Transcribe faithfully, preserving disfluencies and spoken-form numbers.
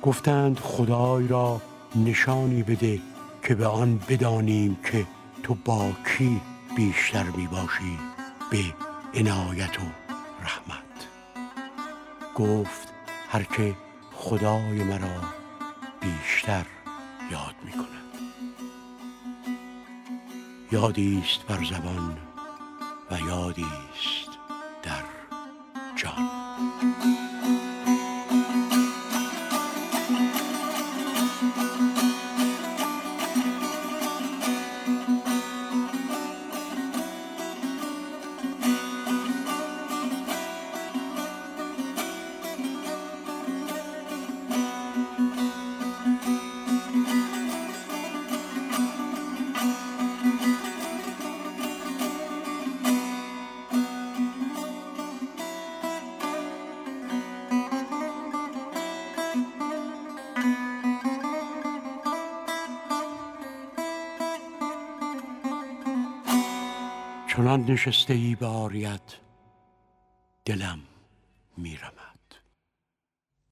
گفتند خدای را نشانی بده که به آن بدانیم که تو با کی بیشتر می باشی به عنایت و رحمت. گفت هر که خدای مرا بیشتر یاد می کند. یادی است بر زبان و یادی است در جان. چنان نشسته ای به عاریت دلم میرمد.